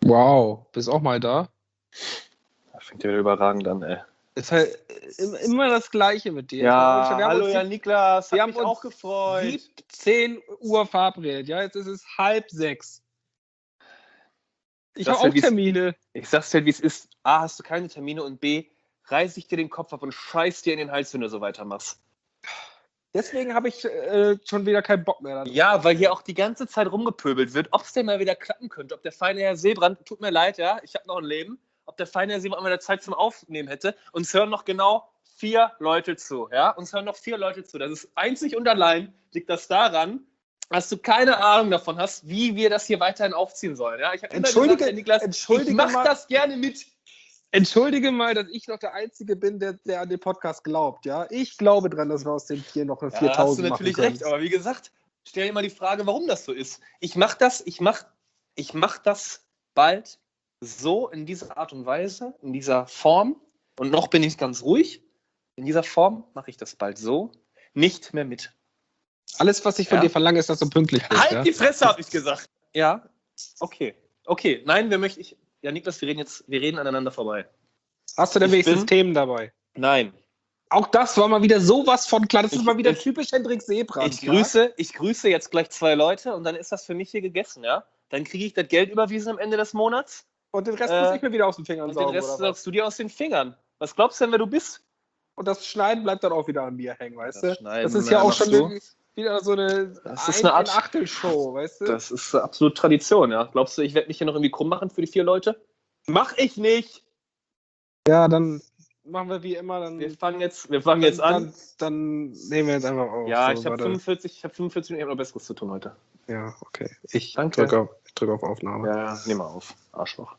Wow, bist auch mal da? Das fängt ja wieder überragend an, ey. Ist halt immer das Gleiche mit dir. Ja, Wir haben hallo uns ja, Niklas, wir hat haben mich uns auch gefreut. 17 Uhr verabredet. Ja, jetzt ist es 5:30. Ich habe auch Termine. Ich sag's dir, wie es ist. A, hast du keine Termine und B, reiß ich dir den Kopf ab und scheiß dir in den Hals, wenn du so weitermachst. Deswegen habe ich schon wieder keinen Bock mehr. Ja, weil hier auch die ganze Zeit rumgepöbelt wird, ob es denn mal wieder klappen könnte, ob der feine Herr Seebrand, tut mir leid, ja, ich habe noch ein Leben, ob der feine Herr Seebrand mal wieder Zeit zum Aufnehmen hätte. Uns hören noch genau 4 Leute zu, ja, uns hören noch 4 Leute zu. Das ist einzig und allein, liegt das daran, dass du keine Ahnung davon hast, wie wir das hier weiterhin aufziehen sollen, ja. Ich habe immer gesagt, Herr Niklas, ich mach das gerne mit. Entschuldige mal, dass ich noch der Einzige bin, der an den Podcast glaubt, ja. Ich glaube dran, dass wir aus dem Tier noch eine 4000 machen. Hast du natürlich recht, aber wie gesagt, stell dir mal die Frage, warum das so ist. Ich mach das bald so in dieser Art und Weise, in dieser Form, und noch bin ich ganz ruhig, in dieser Form mache ich das bald so nicht mehr mit. Alles, was ich von dir verlange, ist, dass du pünktlich bist. Halt die Fresse, habe ich gesagt. Ja, okay. Nein, ja, Niklas, wir reden aneinander vorbei. Hast du denn wenigstens Themen dabei? Nein. Auch das war mal wieder sowas von klar. Das ist mal wieder typisch Hendrik Seebrand. Ich grüße jetzt gleich 2 Leute und dann ist das für mich hier gegessen, ja? Dann kriege ich das Geld überwiesen am Ende des Monats. Und den Rest muss ich mir wieder aus den Fingern saugen. Und den Rest saugst du dir aus den Fingern. Was glaubst du denn, wer du bist? Und das Schneiden bleibt dann auch wieder an mir hängen, weißt du? Das ist ja auch schon wieder so eine Achtelshow, weißt du? Das ist absolut Tradition, ja. Glaubst du, ich werde mich hier noch irgendwie krumm machen für die 4 Leute? Mach ich nicht! Ja, dann machen wir wie immer. Wir fangen jetzt an. Dann nehmen wir jetzt einfach auf. Ja, so, ich habe 45 Minuten, ich habe noch Besseres zu tun heute. Ja, okay. Ich drücke auf Aufnahme. Ja, nehm mal auf. Arschloch.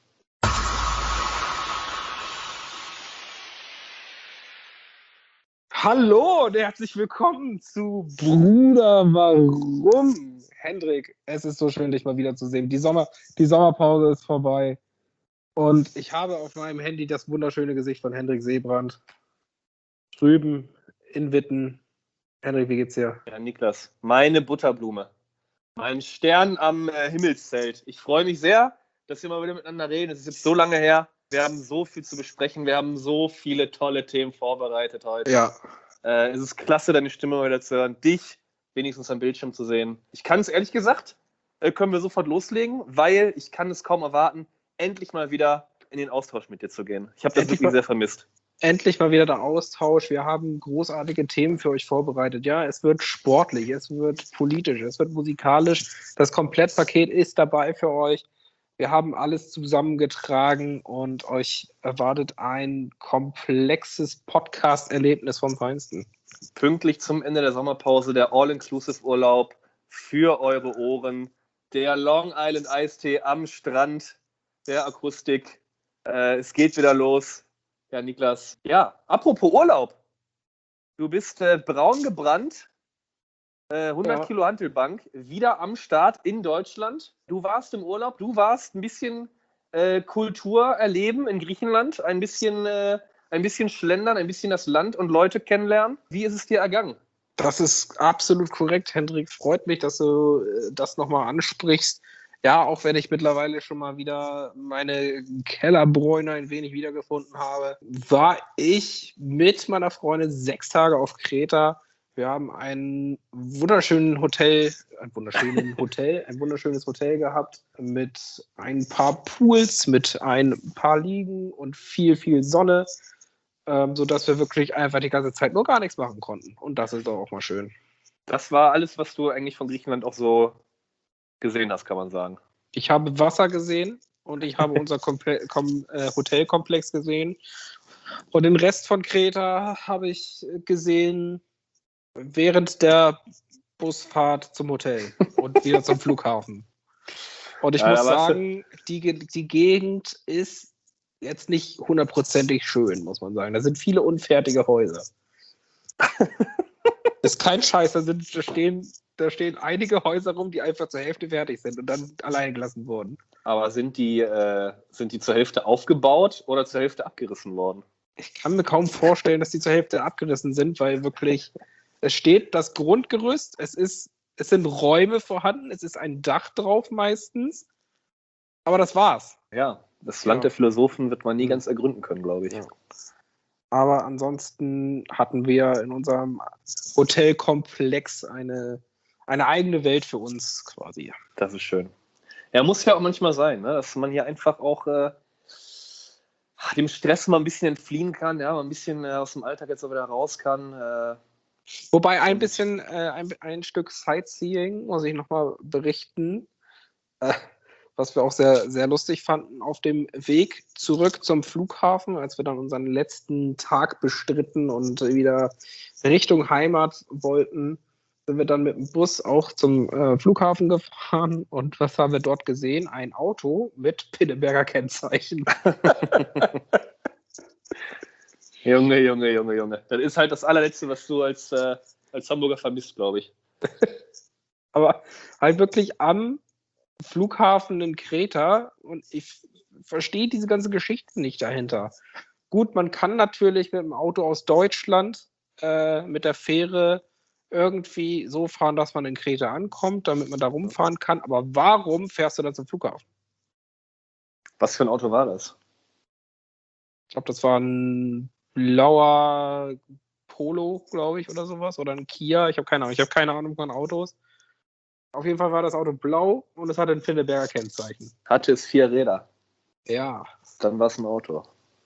Hallo und herzlich willkommen zu Bruder, warum? Hendrik, es ist so schön, dich mal wieder zu sehen. Die Sommerpause ist vorbei und ich habe auf meinem Handy das wunderschöne Gesicht von Hendrik Seebrand drüben in Witten. Hendrik, wie geht's dir? Ja, Niklas, meine Butterblume. Mein Stern am Himmelszelt. Ich freue mich sehr, dass wir mal wieder miteinander reden. Es ist jetzt so lange her. Wir haben so viel zu besprechen. Wir haben so viele tolle Themen vorbereitet heute. Ja. Es ist klasse, deine Stimme mal wieder zu hören. Dich wenigstens am Bildschirm zu sehen. Ich kann es ehrlich gesagt, können wir sofort loslegen, weil ich kann es kaum erwarten, endlich mal wieder in den Austausch mit dir zu gehen. Ich habe das wirklich sehr vermisst. Endlich mal wieder der Austausch. Wir haben großartige Themen für euch vorbereitet. Ja, es wird sportlich, es wird politisch, es wird musikalisch. Das Komplettpaket ist dabei für euch. Wir haben alles zusammengetragen und euch erwartet ein komplexes Podcast-Erlebnis vom Feinsten. Pünktlich zum Ende der Sommerpause der All-Inclusive-Urlaub für eure Ohren. Der Long Island Eistee am Strand der Akustik. Es geht wieder los. Ja, Niklas. Ja, apropos Urlaub. Du bist braun gebrannt. 100 Kilo Hantelbank, wieder am Start in Deutschland. Du warst im Urlaub, du warst ein bisschen Kultur erleben in Griechenland, ein bisschen schlendern, ein bisschen das Land und Leute kennenlernen. Wie ist es dir ergangen? Das ist absolut korrekt, Hendrik. Freut mich, dass du das nochmal ansprichst. Ja, auch wenn ich mittlerweile schon mal wieder meine Kellerbräune ein wenig wiedergefunden habe, war ich mit meiner Freundin 6 Tage auf Kreta. Wir haben ein wunderschönes Hotel gehabt mit ein paar Pools, mit ein paar Liegen und viel, viel Sonne, sodass wir wirklich einfach die ganze Zeit nur gar nichts machen konnten. Und das ist doch auch mal schön. Das war alles, was du eigentlich von Griechenland auch so gesehen hast, kann man sagen. Ich habe Wasser gesehen und ich habe unser Hotelkomplex gesehen. Und den Rest von Kreta habe ich gesehen während der Busfahrt zum Hotel und wieder zum Flughafen. Und ich muss sagen, die Gegend ist jetzt nicht 100%ig schön, muss man sagen. Da sind viele unfertige Häuser. Das ist kein Scheiß, da stehen einige Häuser rum, die einfach zur Hälfte fertig sind und dann allein gelassen wurden. Aber sind die zur Hälfte aufgebaut oder zur Hälfte abgerissen worden? Ich kann mir kaum vorstellen, dass die zur Hälfte abgerissen sind, weil wirklich es steht das Grundgerüst, es sind Räume vorhanden, es ist ein Dach drauf meistens, aber das war's. Ja, das Land der Philosophen wird man nie ganz ergründen können, glaube ich. Ja. Aber ansonsten hatten wir in unserem Hotelkomplex eine eigene Welt für uns quasi. Das ist schön. Ja, muss ja auch manchmal sein, ne? Dass man hier einfach auch dem Stress mal ein bisschen entfliehen kann, ja, mal ein bisschen aus dem Alltag jetzt auch wieder raus kann. Wobei ein bisschen, ein Stück Sightseeing, muss ich nochmal berichten, was wir auch sehr, sehr lustig fanden, auf dem Weg zurück zum Flughafen, als wir dann unseren letzten Tag bestritten und wieder Richtung Heimat wollten, sind wir dann mit dem Bus auch zum Flughafen gefahren. Und was haben wir dort gesehen? Ein Auto mit Pinneberger Kennzeichen. Junge. Das ist halt das allerletzte, was du als Hamburger vermisst, glaube ich. Aber halt wirklich am Flughafen in Kreta, und ich verstehe diese ganze Geschichte nicht dahinter. Gut, man kann natürlich mit dem Auto aus Deutschland mit der Fähre irgendwie so fahren, dass man in Kreta ankommt, damit man da rumfahren kann. Aber warum fährst du dann zum Flughafen? Was für ein Auto war das? Ich glaube, das war ein blauer Polo, glaube ich, oder sowas. Oder ein Kia. Ich habe keine Ahnung. Ich habe keine Ahnung von Autos. Auf jeden Fall war das Auto blau und es hatte ein Pinneberger Kennzeichen. Hatte es 4 Räder? Ja. Dann war es ein Auto.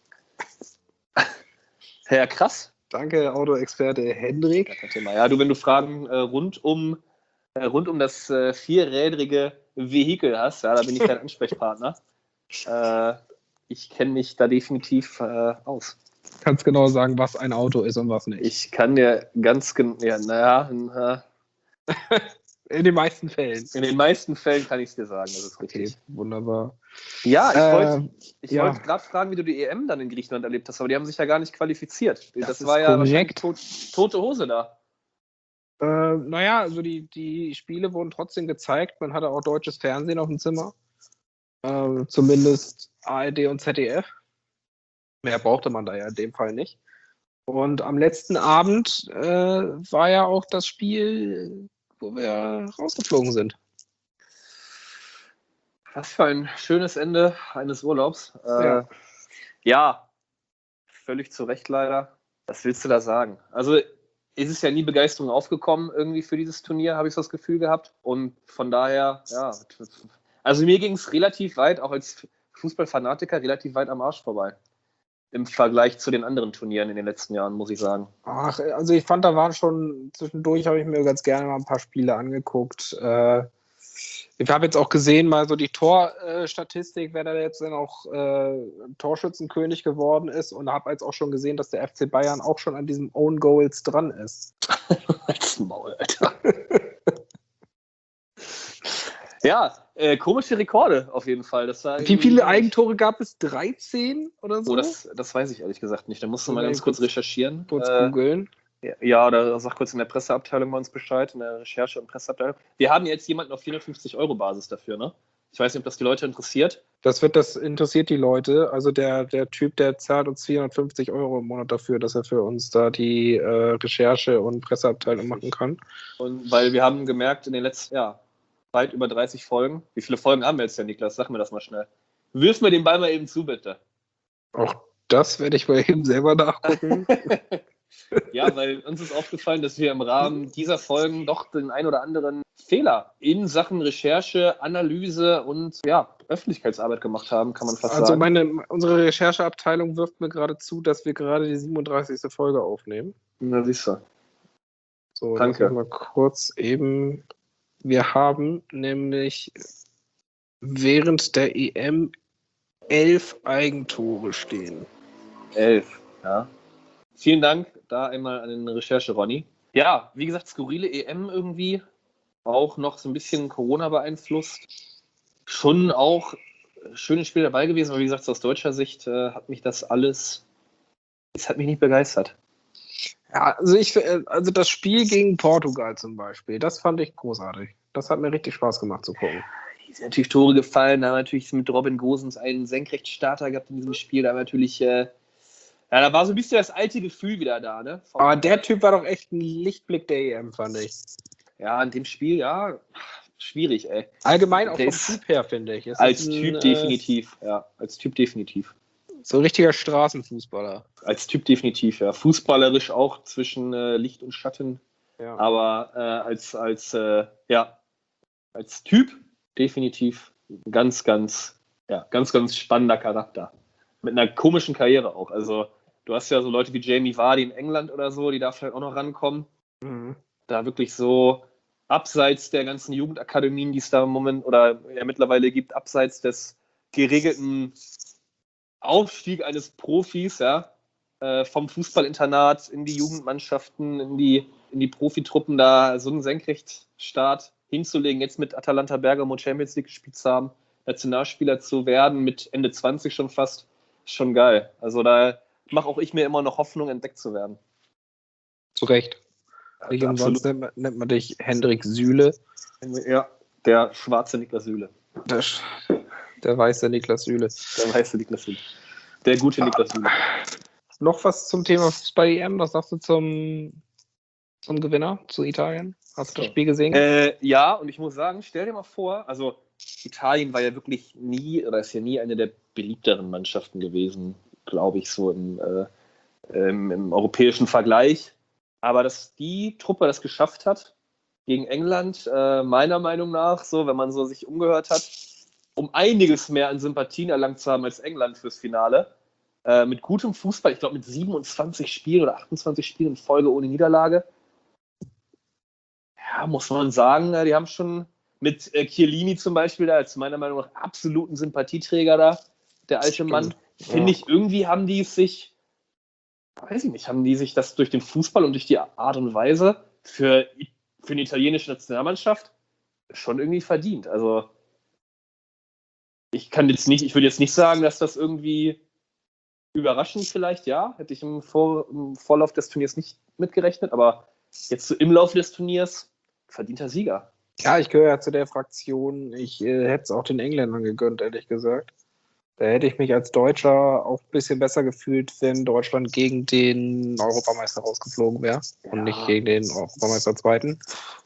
Ja, krass. Danke, Autoexperte Hendrik. Ja, wenn du Fragen rund um das vierrädrige Vehikel hast, ja, da bin ich dein Ansprechpartner. Ich kenne mich da definitiv aus. Du kannst genau sagen, was ein Auto ist und was nicht. Ich kann dir ganz genau, in den meisten Fällen. In den meisten Fällen kann ich es dir sagen, das ist richtig. Okay, wunderbar. Ja, ich wollte gerade fragen, wie du die EM dann in Griechenland erlebt hast, aber die haben sich ja gar nicht qualifiziert. Das war ja wahrscheinlich tote Hose da. Naja, also die Spiele wurden trotzdem gezeigt. Man hatte auch deutsches Fernsehen auf dem Zimmer. Zumindest ARD und ZDF. Mehr brauchte man da ja in dem Fall nicht. Und am letzten Abend war ja auch das Spiel, wo wir rausgeflogen sind. Was für ein schönes Ende eines Urlaubs. Ja, völlig zu Recht leider. Was willst du da sagen? Also ist es ja nie Begeisterung aufgekommen irgendwie für dieses Turnier, habe ich so das Gefühl gehabt. Und von daher, ja, also mir ging es relativ weit, auch als Fußballfanatiker, relativ weit am Arsch vorbei. Im Vergleich zu den anderen Turnieren in den letzten Jahren, muss ich sagen. Ach, also ich fand, da waren schon, zwischendurch habe ich mir ganz gerne mal ein paar Spiele angeguckt. Ich habe jetzt auch gesehen, mal so die Torstatistik, wer da jetzt dann auch Torschützenkönig geworden ist, und habe jetzt auch schon gesehen, dass der FC Bayern auch schon an diesem Own Goals dran ist. Als Maul, Alter. Ja, komische Rekorde auf jeden Fall. Wie viele Eigentore gab es? 13 oder so? Oh, das weiß ich ehrlich gesagt nicht. Da musst du mal ganz kurz recherchieren. Kurz googeln. Ja, oder sag kurz in der Presseabteilung bei uns Bescheid, in der Recherche- und Presseabteilung. Wir haben jetzt jemanden auf 450-Euro-Basis dafür, ne? Ich weiß nicht, ob das die Leute interessiert. Das interessiert die Leute. Also der Typ, der zahlt uns 450 Euro im Monat dafür, dass er für uns da die Recherche- und Presseabteilung machen kann. Und weil wir haben gemerkt, in den letzten, weit über 30 Folgen. Wie viele Folgen haben wir jetzt, Niklas? Sag mir das mal schnell. Wirf mir den Ball mal eben zu, bitte. Auch das werde ich mal eben selber nachgucken. Ja, weil uns ist aufgefallen, dass wir im Rahmen dieser Folgen doch den ein oder anderen Fehler in Sachen Recherche, Analyse und Öffentlichkeitsarbeit gemacht haben, kann man fast sagen. Also unsere Rechercheabteilung wirft mir gerade zu, dass wir gerade die 37. Folge aufnehmen. Na, siehst du. So, danke. Mal kurz eben. Wir haben nämlich während der EM 11 Eigentore stehen. 11, ja. Vielen Dank da einmal an den Recherche-Ronny. Ja, wie gesagt, skurrile EM irgendwie. Auch noch so ein bisschen Corona beeinflusst. Schon auch schönes Spiel dabei gewesen, aber wie gesagt, aus deutscher Sicht hat mich das alles, es hat mich nicht begeistert. Ja, also das Spiel gegen Portugal zum Beispiel, das fand ich großartig. Das hat mir richtig Spaß gemacht zu gucken. Hier sind natürlich Tore gefallen, da haben wir natürlich mit Robin Gosens einen Senkrechtstarter gehabt in diesem Spiel, da haben wir natürlich, da war so ein bisschen das alte Gefühl wieder da, ne? Aber der Typ war doch echt ein Lichtblick der EM, fand ich. Ja, in dem Spiel, schwierig, ey. Allgemein auch Der vom ist Typ her, finde ich. als Typ definitiv, ja. Als Typ definitiv. So ein richtiger Straßenfußballer. Als Typ definitiv, ja. Fußballerisch auch zwischen Licht und Schatten. Ja. Aber als Typ definitiv ganz, ganz spannender Charakter. Mit einer komischen Karriere auch. Also du hast ja so Leute wie Jamie Vardy in England oder so, die da vielleicht auch noch rankommen. Mhm. Da wirklich so abseits der ganzen Jugendakademien, die es da im Moment oder ja mittlerweile gibt, abseits des geregelten Aufstieg eines Profis, ja, vom Fußballinternat in die Jugendmannschaften, in die Profitruppen, da so einen Senkrechtstart hinzulegen, jetzt mit Atalanta Bergamo Champions League gespielt zu haben, Nationalspieler zu werden, mit Ende 20 schon fast, ist schon geil. Also da mache auch ich mir immer noch Hoffnung, entdeckt zu werden. Zu Recht. Nicht umsonst nennt man dich Hendrik Süle. Ja, der schwarze Niklas Süle. Der weiße Niklas Süle. Der weiße Niklas Süle. Der gute Niklas Süle. Noch was zum Thema Fußball-EM? Was sagst du zum Gewinner, zu Italien? Hast du das Spiel gesehen? Ja, und ich muss sagen, stell dir mal vor, also Italien war ja wirklich nie, oder ist ja nie eine der beliebteren Mannschaften gewesen, glaube ich, so im europäischen Vergleich. Aber dass die Truppe das geschafft hat, gegen England, meiner Meinung nach, so, wenn man so sich umgehört hat, um einiges mehr an Sympathien erlangt zu haben als England fürs Finale, mit gutem Fußball, ich glaube mit 27 Spielen oder 28 Spielen in Folge ohne Niederlage, ja, muss man sagen, die haben schon mit Chiellini zum Beispiel, da als meiner Meinung nach absoluten Sympathieträger da, der alte Mann, finde ich, irgendwie haben die sich, weiß ich nicht, haben die sich das durch den Fußball und durch die Art und Weise für eine italienische Nationalmannschaft schon irgendwie verdient. Also ich würde jetzt nicht sagen, dass das irgendwie überraschend vielleicht, ja, hätte ich im Vorlauf des Turniers nicht mitgerechnet, aber jetzt so im Laufe des Turniers verdienter Sieger. Ja, ich gehöre ja zu der Fraktion, ich hätte es auch den Engländern gegönnt, ehrlich gesagt. Da hätte ich mich als Deutscher auch ein bisschen besser gefühlt, wenn Deutschland gegen den Europameister rausgeflogen wäre und nicht gegen den Europameister Zweiten.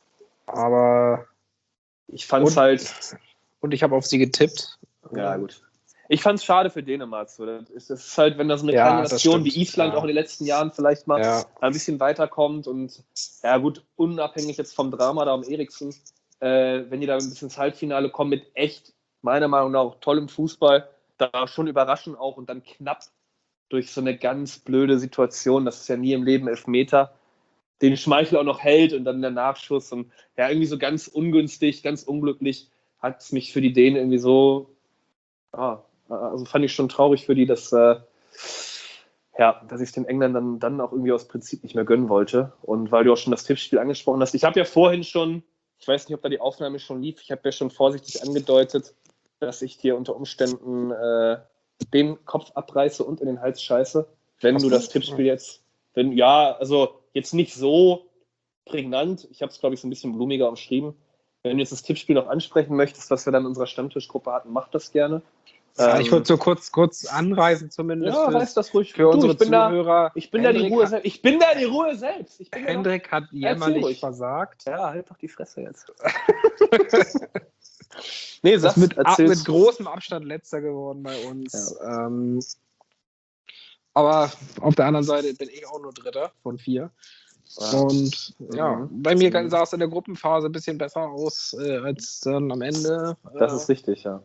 Aber ich fand es halt... Und ich habe auf sie getippt. Ja, gut. Ich fand es schade für Dänemark. So. Das ist halt, wenn da so eine kleine Nation wie Island auch in den letzten Jahren vielleicht mal ein bisschen weiterkommt und ja gut, unabhängig jetzt vom Drama da um Eriksen, wenn die da ein bisschen ins Halbfinale kommen mit echt, meiner Meinung nach, auch tollem Fußball, da schon überraschen auch und dann knapp durch so eine ganz blöde Situation, das ist ja nie im Leben Elfmeter, den Schmeichel auch noch hält und dann der Nachschuss und ja, irgendwie so ganz ungünstig, ganz unglücklich hat es mich für die Dänen irgendwie so, also fand ich schon traurig für die, dass ich es den Engländern dann auch irgendwie aus Prinzip nicht mehr gönnen wollte. Und weil du auch schon das Tippspiel angesprochen hast, ich habe ja vorhin schon, ich weiß nicht, ob da die Aufnahme schon lief, ich habe ja schon vorsichtig angedeutet, dass ich dir unter Umständen den Kopf abreiße und in den Hals scheiße, wenn du das Tippspiel jetzt, also jetzt nicht so prägnant, ich habe es, glaube ich, so ein bisschen blumiger umschrieben. Wenn du jetzt das Tippspiel noch ansprechen möchtest, was wir dann in unserer Stammtischgruppe hatten, mach das gerne. Ja, ich würde so kurz anreißen zumindest. Ja, reiß das ruhig. Für unsere Zuhörer. Ich bin da die Ruhe selbst. Ich bin da die Ruhe selbst. Hendrik hat jämmerlich versagt. Ja, halt doch die Fresse jetzt. Nee, das ist mit großem Abstand letzter geworden bei uns. Ja. Aber auf der anderen Seite bin ich auch nur Dritter von 4. Und bei mir sah es in der Gruppenphase ein bisschen besser aus als dann am Ende. Das ist richtig, ja.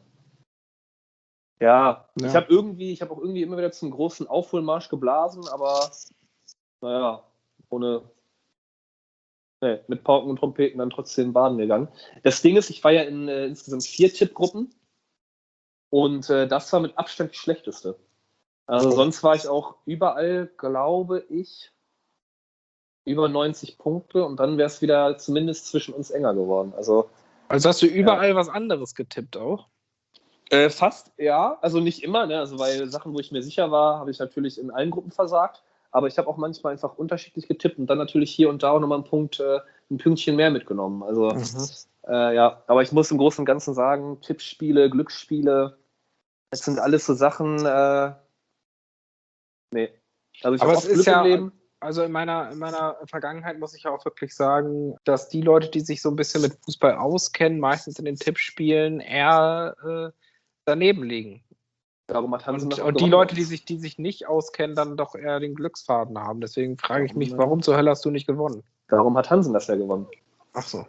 Ja, ich habe auch irgendwie immer wieder zum großen Aufholmarsch geblasen, aber mit Pauken und Trompeten dann trotzdem baden gegangen. Das Ding ist, ich war ja in insgesamt 4 Tippgruppen und das war mit Abstand die schlechteste. Also sonst war ich auch überall, glaube ich, über 90 Punkte und dann wäre es wieder zumindest zwischen uns enger geworden. Also hast du überall was anderes getippt auch? Fast, ja. Also nicht immer, ne? Also bei Sachen, wo ich mir sicher war, habe ich natürlich in allen Gruppen versagt. Aber ich habe auch manchmal einfach unterschiedlich getippt und dann natürlich hier und da auch nochmal ein Pünktchen mehr mitgenommen. Also aber ich muss im Großen und Ganzen sagen, Tippspiele, Glücksspiele, das sind alles so Sachen, nee. Also ich habe oft Glück im Leben. Also in meiner Vergangenheit muss ich ja auch wirklich sagen, dass die Leute, die sich so ein bisschen mit Fußball auskennen, meistens in den Tippspielen eher daneben liegen. Darum hat Hansen das auch Und die gewonnen. Leute, die sich nicht auskennen, dann doch eher den Glücksfaden haben. Deswegen frage ich mich, warum zur Hölle hast du nicht gewonnen? Darum hat Hansen das ja gewonnen. Ach so.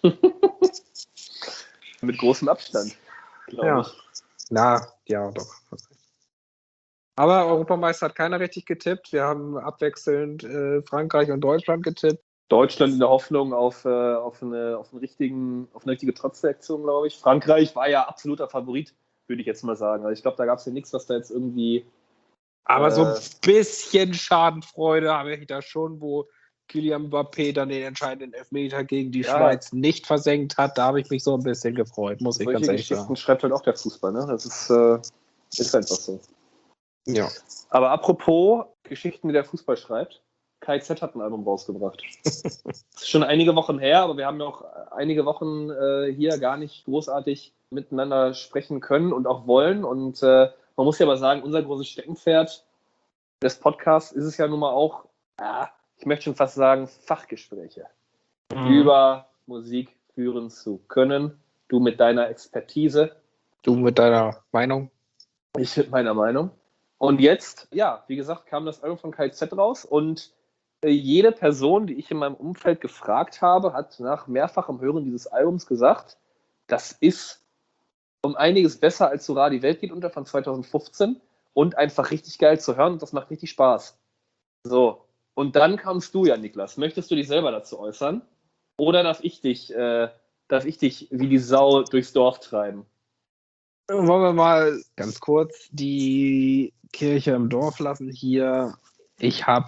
Mit großem Abstand, glaube ich. Ja, doch. Aber Europameister hat keiner richtig getippt. Wir haben abwechselnd Frankreich und Deutschland getippt. Deutschland in der Hoffnung auf eine richtige Trotzreaktion, glaube ich. Frankreich war ja absoluter Favorit, würde ich jetzt mal sagen. Also ich glaube, da gab es ja nichts, was da jetzt irgendwie... Aber so ein bisschen Schadenfreude habe ich da schon, wo Kylian Mbappé dann den entscheidenden Elfmeter gegen die Schweiz nicht versenkt hat. Da habe ich mich so ein bisschen gefreut, muss ich ganz ehrlich sagen. Geschichten schreibt halt auch der Fußball, ne? Das ist einfach so. Ja. Aber apropos Geschichten, die der Fußball schreibt, KIZ hat ein Album rausgebracht. Das ist schon einige Wochen her, aber wir haben noch einige Wochen hier gar nicht großartig miteinander sprechen können und auch wollen. Und man muss ja aber sagen, unser großes Steckenpferd des Podcasts ist es ja nun mal auch, ich möchte schon fast sagen, Fachgespräche über Musik führen zu können. Du mit deiner Expertise. Du mit deiner Meinung. Ich mit meiner Meinung. Und jetzt, ja, wie gesagt, kam das Album von KIZ raus und jede Person, die ich in meinem Umfeld gefragt habe, hat nach mehrfachem Hören dieses Albums gesagt, das ist um einiges besser als So rar die Welt geht unter von 2015 und einfach richtig geil zu hören und das macht richtig Spaß. So, und dann kamst du ja, Niklas. Möchtest du dich selber dazu äußern? Oder darf ich dich wie die Sau durchs Dorf treiben? Wollen wir mal ganz kurz die Kirche im Dorf lassen hier. Ich habe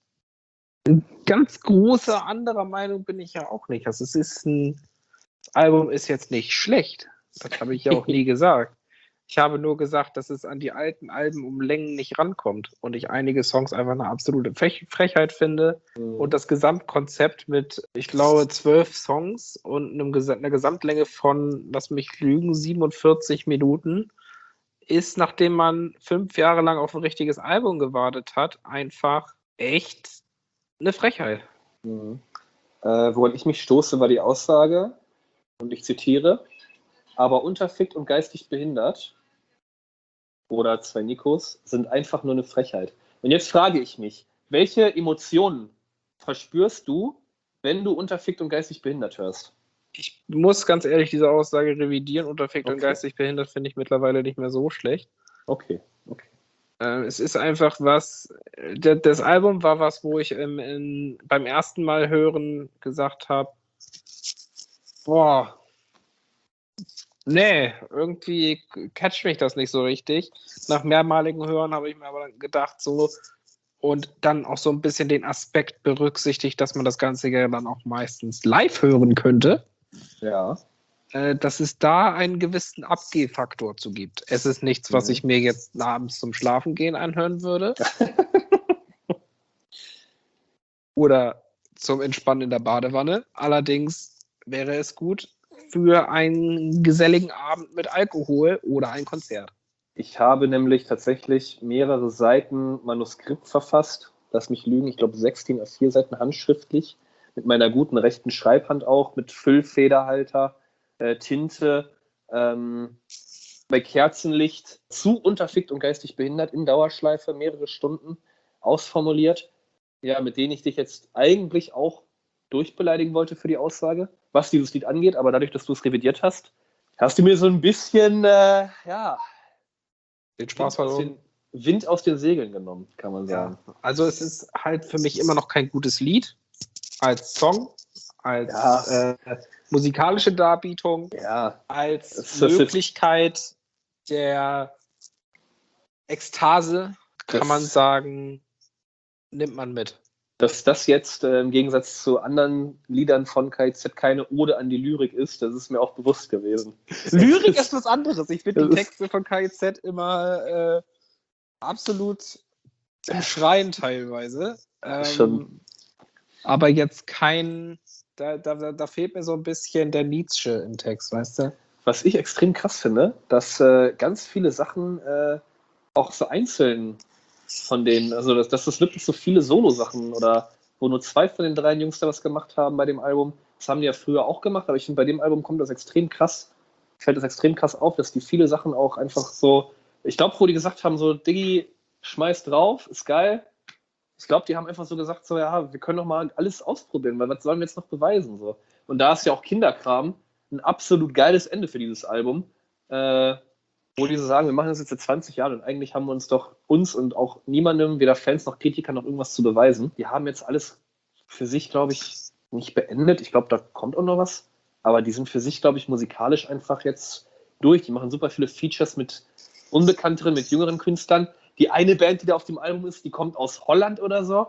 ganz große anderer Meinung bin ich ja auch nicht. Also das Album ist jetzt nicht schlecht. Das habe ich ja auch nie gesagt. Ich habe nur gesagt, dass es an die alten Alben um Längen nicht rankommt und ich einige Songs einfach eine absolute Frechheit finde. Und das Gesamtkonzept mit, ich glaube, 12 Songs und einer Gesamtlänge von, lass mich lügen, 47 Minuten ist, nachdem man 5 Jahre lang auf ein richtiges Album gewartet hat, einfach echt eine Frechheit. Woran ich mich stoße, war die Aussage, und ich zitiere, aber unterfickt und geistig behindert oder zwei Nikos sind einfach nur eine Frechheit. Und jetzt frage ich mich, welche Emotionen verspürst du, wenn du unterfickt und geistig behindert hörst? Ich muss ganz ehrlich diese Aussage revidieren. Unterfickt und geistig behindert finde ich mittlerweile nicht mehr so schlecht. Okay. Es ist einfach was, das Album war was, wo ich beim ersten Mal hören gesagt habe, boah, nee, irgendwie catcht mich das nicht so richtig. Nach mehrmaligen Hören habe ich mir aber gedacht, so, und dann auch so ein bisschen den Aspekt berücksichtigt, dass man das Ganze ja dann auch meistens live hören könnte. Ja. Dass es da einen gewissen Abgehfaktor zu gibt. Es ist nichts, was ich mir jetzt abends zum Schlafengehen anhören würde. Oder zum Entspannen in der Badewanne. Allerdings wäre es gut für einen geselligen Abend mit Alkohol oder ein Konzert. Ich habe nämlich tatsächlich mehrere Seiten Manuskript verfasst. Lass mich lügen, ich glaube 16 auf 4 Seiten handschriftlich. Mit meiner guten rechten Schreibhand auch, mit Füllfederhalter, Tinte, bei Kerzenlicht, zu unterfickt und geistig behindert, in Dauerschleife, mehrere Stunden ausformuliert. Ja, mit denen ich dich jetzt eigentlich auch durchbeleidigen wollte für die Aussage, was dieses Lied angeht. Aber dadurch, dass du es revidiert hast, hast du mir so ein bisschen, den Spaß verloren. Wind aus den Segeln genommen, kann man sagen. Ja, also es ist halt für mich immer noch kein gutes Lied. Als Song, als musikalische Darbietung, als Möglichkeit der Ekstase, kann man sagen, nimmt man mit. Dass das jetzt im Gegensatz zu anderen Liedern von KIZ keine Ode an die Lyrik ist, das ist mir auch bewusst gewesen. Lyrik ist was anderes. Ich finde die Texte von KIZ immer absolut zum Schreien teilweise. Schon. Aber jetzt da fehlt mir so ein bisschen der Nietzsche im Text, weißt du? Was ich extrem krass finde, dass ganz viele Sachen auch so einzeln von denen. Also, dass das wirklich so viele Solo-Sachen oder wo nur 2 von den 3 Jungs da was gemacht haben bei dem Album. Das haben die ja früher auch gemacht, aber ich finde, bei dem Album fällt das extrem krass auf, dass die viele Sachen auch einfach so, ich glaube, wo die gesagt haben, so, Diggi, schmeiß drauf, ist geil. Ich glaube, die haben einfach so gesagt, so, ja, wir können doch mal alles ausprobieren, weil was sollen wir jetzt noch beweisen? So. Und da ist ja auch Kinderkram ein absolut geiles Ende für dieses Album, wo die so sagen, wir machen das jetzt seit 20 Jahren und eigentlich haben wir uns und auch niemandem, weder Fans noch Kritikern, noch irgendwas zu beweisen. Die haben jetzt alles für sich, glaube ich, nicht beendet. Ich glaube, da kommt auch noch was. Aber die sind für sich, glaube ich, musikalisch einfach jetzt durch. Die machen super viele Features mit unbekannteren, mit jüngeren Künstlern. Die eine Band, die da auf dem Album ist, die kommt aus Holland oder so.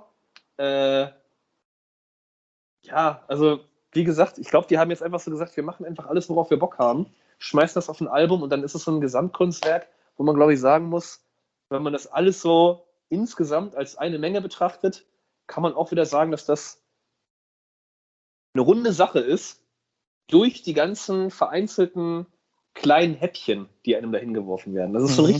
Ja, also wie gesagt, ich glaube, die haben jetzt einfach so gesagt, wir machen einfach alles, worauf wir Bock haben, schmeißen das auf ein Album und dann ist es so ein Gesamtkunstwerk, wo man, glaube ich, sagen muss, wenn man das alles so insgesamt als eine Menge betrachtet, kann man auch wieder sagen, dass das eine runde Sache ist, durch die ganzen vereinzelten kleinen Häppchen, die einem dahin geworfen werden. Das ist so ein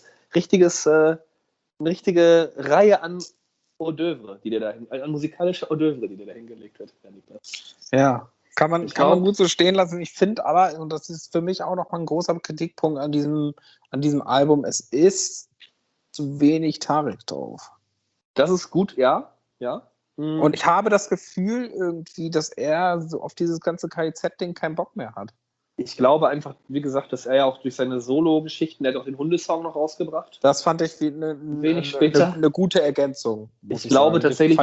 eine richtige Reihe an Hors d'oeuvre, an musikalische Hors d'oeuvre, die der da hingelegt hat. Ja, kann man gut so stehen lassen. Ich finde aber, und das ist für mich auch nochmal ein großer Kritikpunkt an diesem Album, es ist zu wenig Tarek drauf. Das ist gut, ja. Und ich habe das Gefühl irgendwie, dass er so auf dieses ganze KIZ-Ding keinen Bock mehr hat. Ich glaube einfach, wie gesagt, dass er ja auch durch seine Solo-Geschichten, der hat auch den Hundesong noch rausgebracht. Das fand ich eine gute Ergänzung. Ich glaube tatsächlich,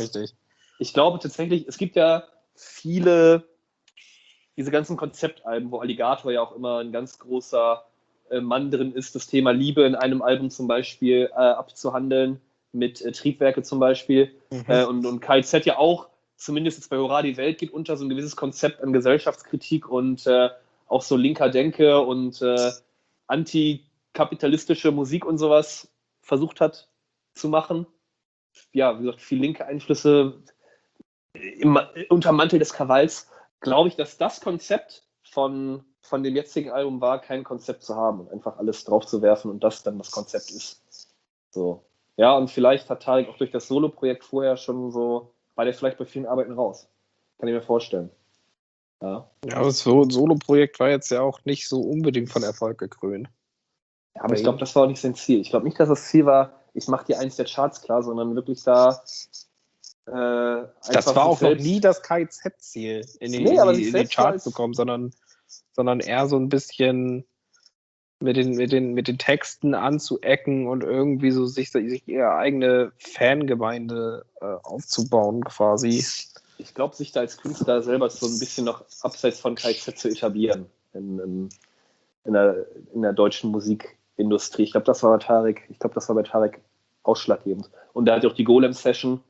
es gibt ja viele, diese ganzen Konzeptalben, wo Alligator ja auch immer ein ganz großer Mann drin ist, das Thema Liebe in einem Album zum Beispiel abzuhandeln, mit Triebwerke zum Beispiel. Und KIZ ja auch, zumindest jetzt bei Hurra, die Welt geht unter, so ein gewisses Konzept an Gesellschaftskritik und auch so linker Denke und antikapitalistische Musik und sowas versucht hat zu machen. Ja, wie gesagt, viel linke Einflüsse unter Mantel des Krawalls. Glaube ich, dass das Konzept von dem jetzigen Album war, kein Konzept zu haben und einfach alles drauf zu werfen und das dann das Konzept ist. So. Ja, und vielleicht hat Tarek auch durch das Solo-Projekt vorher schon so, war der vielleicht bei vielen Arbeiten raus. Kann ich mir vorstellen. Ja, aber das Solo-Projekt war jetzt ja auch nicht so unbedingt von Erfolg gekrönt. Ja, aber ich glaube, das war auch nicht sein Ziel. Ich glaube nicht, dass das Ziel war, ich mache dir eins der Charts klar, sondern wirklich da das war auch noch nie das KIZ-Ziel, in die Charts zu kommen, sondern eher so ein bisschen mit den Texten anzuecken und irgendwie so sich ihre eigene Fangemeinde aufzubauen quasi. Ich glaube, sich da als Künstler selber so ein bisschen noch abseits von KIZ zu etablieren in der deutschen Musikindustrie. Ich glaube, das war bei Tarek ausschlaggebend. Und da hat auch die Golem-Session,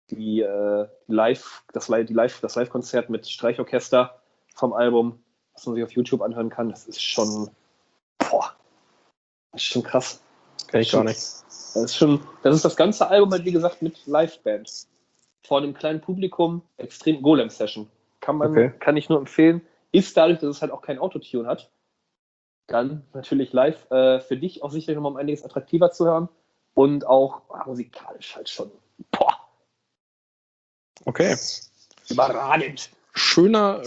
das Live-Konzert mit Streichorchester vom Album, was man sich auf YouTube anhören kann, das ist schon krass. Kenn ich gar nicht. Das ist das ganze Album halt, wie gesagt, mit Liveband. Vor einem kleinen Publikum, extrem Golem-Session. Kann ich nur empfehlen. Ist dadurch, dass es halt auch kein Autotune hat, dann natürlich live für dich auch sicherlich nochmal um einiges attraktiver zu hören und auch musikalisch halt schon. Okay. Überragend. Schöner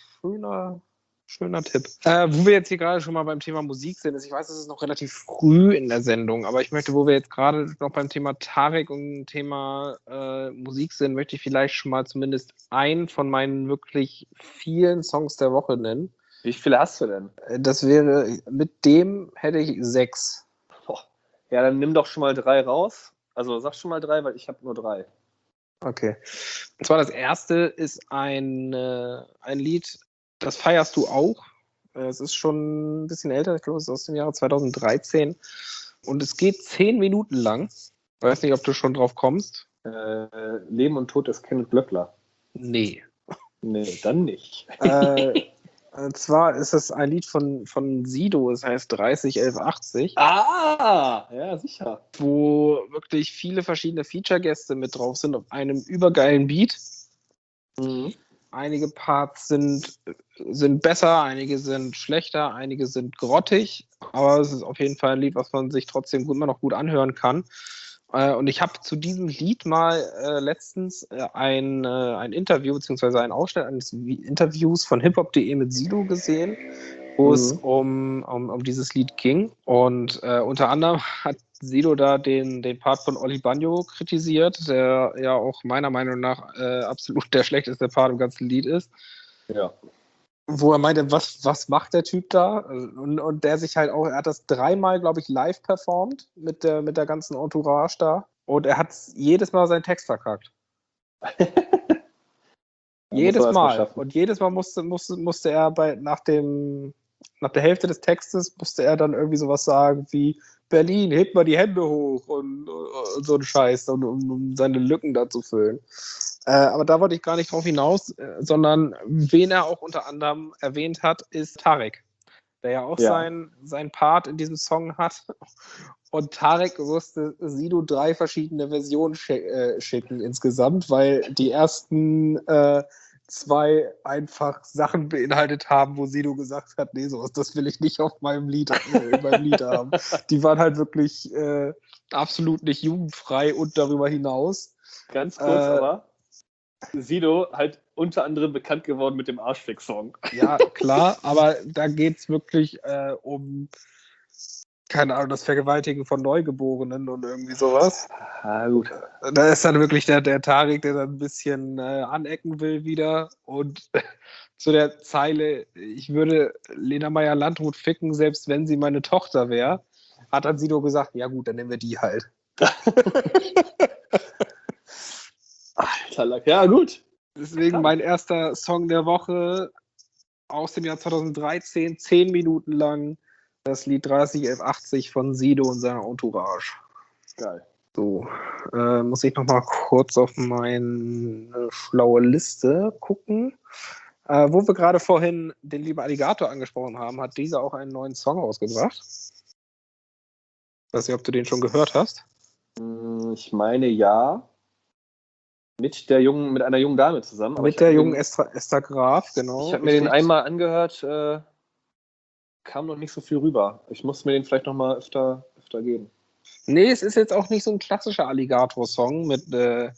Tipp. Wo wir jetzt hier gerade schon mal beim Thema Musik sind, ich weiß, es ist noch relativ früh in der Sendung, aber ich möchte, wo wir jetzt gerade noch beim Thema Tarek und Thema Musik sind, möchte ich vielleicht schon mal zumindest einen von meinen wirklich vielen Songs der Woche nennen. Wie viele hast du denn? Das wäre, mit dem hätte ich 6. Ja, dann nimm doch schon mal 3 raus. Also sag schon mal 3, weil ich habe nur 3. Okay. Und zwar das erste ist ein Lied, das feierst du auch. Es ist schon ein bisschen älter, ich glaube, es ist aus dem Jahre 2013. Und es geht 10 Minuten lang. Ich weiß nicht, ob du schon drauf kommst. Leben und Tod des Kenneth Blöckler. Nee, dann nicht. Und zwar ist es ein Lied von Sido, es heißt 301180. Ja, sicher. Wo wirklich viele verschiedene Feature-Gäste mit drauf sind auf einem übergeilen Beat. Mhm. Einige Parts sind besser, einige sind schlechter, einige sind grottig, aber es ist auf jeden Fall ein Lied, was man sich trotzdem immer noch gut anhören kann. Und ich habe zu diesem Lied mal letztens ein Interview beziehungsweise einen Ausschnitt eines Interviews von hiphop.de mit Sido gesehen, wo es um dieses Lied ging. Und unter anderem hat Sido da den Part von Oli Bagno kritisiert, der ja auch meiner Meinung nach absolut der schlechteste Part im ganzen Lied ist. Ja. Wo er meinte, was macht der Typ da? Und der sich halt auch, er hat das 3-mal, glaube ich, live performt mit der ganzen Entourage da. Und er hat jedes Mal seinen Text verkackt. Jedes Mal. Und jedes Mal musste er nach der Hälfte des Textes musste er dann irgendwie sowas sagen wie Berlin, hebt mal die Hände hoch und so ein Scheiß, um seine Lücken da zu füllen. Aber da wollte ich gar nicht drauf hinaus, sondern wen er auch unter anderem erwähnt hat, ist Tarek, der ja auch seinen Part in diesem Song hat. Und Tarek musste Sido 3 verschiedene Versionen schicken insgesamt, weil die ersten 2 einfach Sachen beinhaltet haben, wo Sido gesagt hat, nee, sowas, das will ich nicht auf meinem Lied haben. Die waren halt wirklich absolut nicht jugendfrei und darüber hinaus. Ganz kurz aber, Sido halt unter anderem bekannt geworden mit dem Arschfick-Song. Ja, klar, aber da geht es wirklich um, keine Ahnung, das Vergewaltigen von Neugeborenen und irgendwie sowas. Gut. Da ist dann wirklich der Tarek, der dann ein bisschen anecken will wieder. Und zu der Zeile, ich würde Lena Meyer-Landrut ficken, selbst wenn sie meine Tochter wäre, hat dann Sido gesagt, ja gut, dann nehmen wir die halt. Alter, ja gut. Deswegen mein erster Song der Woche aus dem Jahr 2013, 10 Minuten lang, das Lied 301180 von Sido und seiner Entourage. Geil. So, muss ich nochmal kurz auf meine schlaue Liste gucken. Wo wir gerade vorhin den lieben Alligator angesprochen haben, hat dieser auch einen neuen Song rausgebracht. Weiß nicht, ob du den schon gehört hast. Ich meine ja. Mit einer jungen Dame zusammen. Aber mit der jungen Esther Graf, genau. Ich habe mir den einmal angehört, kam noch nicht so viel rüber. Ich muss mir den vielleicht noch mal öfter geben. Nee, es ist jetzt auch nicht so ein klassischer Alligator-Song mit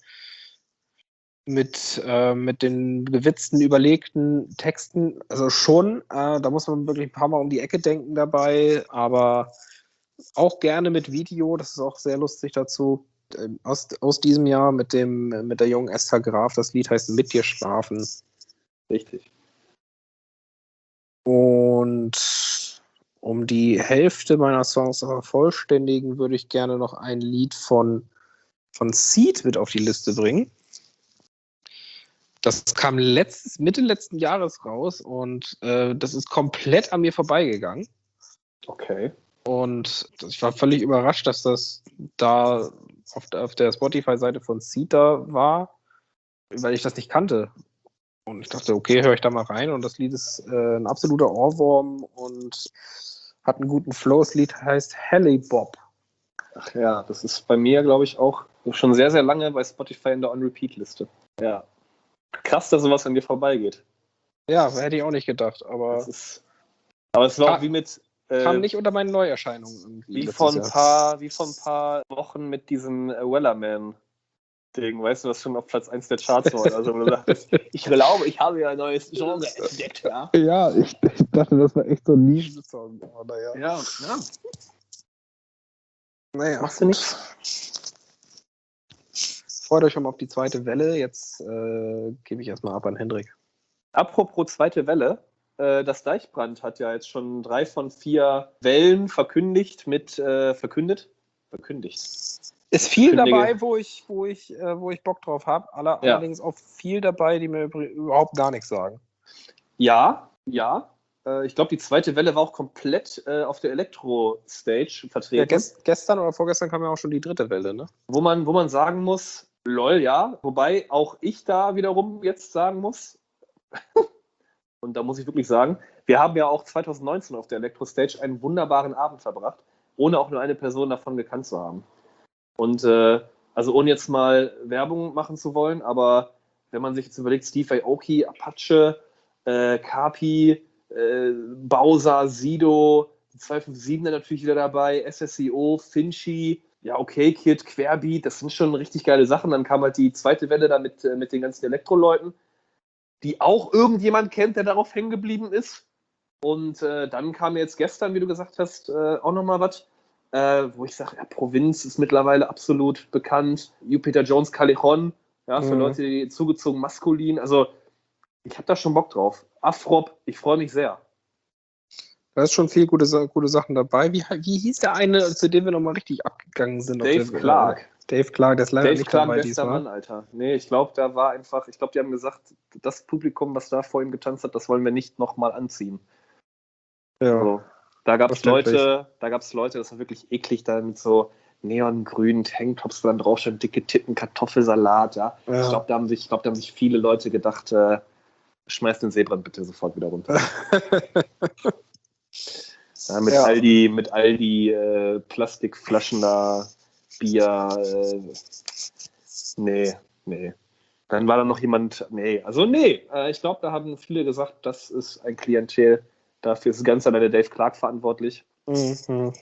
den gewitzten, überlegten Texten. Also schon, da muss man wirklich ein paar Mal um die Ecke denken dabei, aber auch gerne mit Video, das ist auch sehr lustig dazu. Aus diesem Jahr mit der jungen Esther Graf. Das Lied heißt Mit dir schlafen. Richtig. Und um die Hälfte meiner Songs zu vervollständigen, würde ich gerne noch ein Lied von Seed mit auf die Liste bringen. Das kam Mitte letzten Jahres raus und das ist komplett an mir vorbeigegangen. Okay. Und ich war völlig überrascht, dass das da auf der Spotify-Seite von Seed da war, weil ich das nicht kannte. Und ich dachte, okay, höre ich da mal rein. Und das Lied ist ein absoluter Ohrwurm und hat einen guten Flow. Das Lied heißt Helly Bob. Ach ja, das ist bei mir, glaube ich, auch schon sehr, sehr lange bei Spotify in der On-Repeat-Liste. Ja. Krass, dass sowas an dir vorbeigeht. Ja, hätte ich auch nicht gedacht. Aber es war auch wie mit... kam nicht unter meinen Neuerscheinungen. Wie vor ein paar Wochen mit diesem Wellerman-Ding, weißt du, was schon auf Platz 1 der Charts war. Also, wo du sagtest, ich glaube, ich habe ja ein neues Genre entdeckt, ja. Ja, ich dachte, das war echt so ein Nischensong. Ja. Naja. Machst du nichts? Freut euch schon mal auf die zweite Welle. Jetzt gebe ich erstmal ab an Hendrik. Apropos zweite Welle. Das Deichbrand hat ja jetzt schon 3 von 4 Wellen verkündigt. Ist viel dabei, wo ich Bock drauf habe. Allerdings auch viel dabei, die mir überhaupt gar nichts sagen. Ja. Ich glaube, die zweite Welle war auch komplett auf der Elektro-Stage vertreten. Ja, gestern oder vorgestern kam ja auch schon die dritte Welle, ne? Wo man sagen muss, lol, ja. Wobei auch ich da wiederum jetzt sagen muss, und da muss ich wirklich sagen, wir haben ja auch 2019 auf der Elektro-Stage einen wunderbaren Abend verbracht, ohne auch nur eine Person davon gekannt zu haben. Und also ohne jetzt mal Werbung machen zu wollen, aber wenn man sich jetzt überlegt, Steve Aoki, Apache, Kapi, Bowser, Sido, die 257er natürlich wieder dabei, SSIO, Finchi, ja, okay, Kid, Querbeat, das sind schon richtig geile Sachen. Dann kam halt die zweite Welle da mit den ganzen Elektro-Leuten, die auch irgendjemand kennt, der darauf hängen geblieben ist. Und dann kam jetzt gestern, wie du gesagt hast, auch nochmal was, wo ich sage, ja, Provinz ist mittlerweile absolut bekannt. Jupiter Jones Callejon, ja, für Leute, die zugezogen maskulin. Also, ich habe da schon Bock drauf. Afrop, ich freue mich sehr. Da ist schon viel gute Sachen dabei. Wie hieß der eine, zu dem wir nochmal richtig abgegangen sind? Dave Clark. Dave Clark, der ist leider nicht Clark, dabei bester diesmal. Mann, Alter. Nee, ich glaube, die haben gesagt, das Publikum, was da vor ihm getanzt hat, das wollen wir nicht nochmal anziehen. Ja. So. Da gab es Leute, das war wirklich eklig, da mit so neongrünen Tanktops, wo dann drauf stand, dicke Titten, Kartoffelsalat, ja. Ich glaube, da haben sich viele Leute gedacht, schmeiß den Seebrand bitte sofort wieder runter. Ja, mit all die Plastikflaschen da, Bier, nee. Dann war da noch jemand, ich glaube, da haben viele gesagt, das ist ein Klientel, dafür ist ganz alleine Dave Clark verantwortlich. Mhm.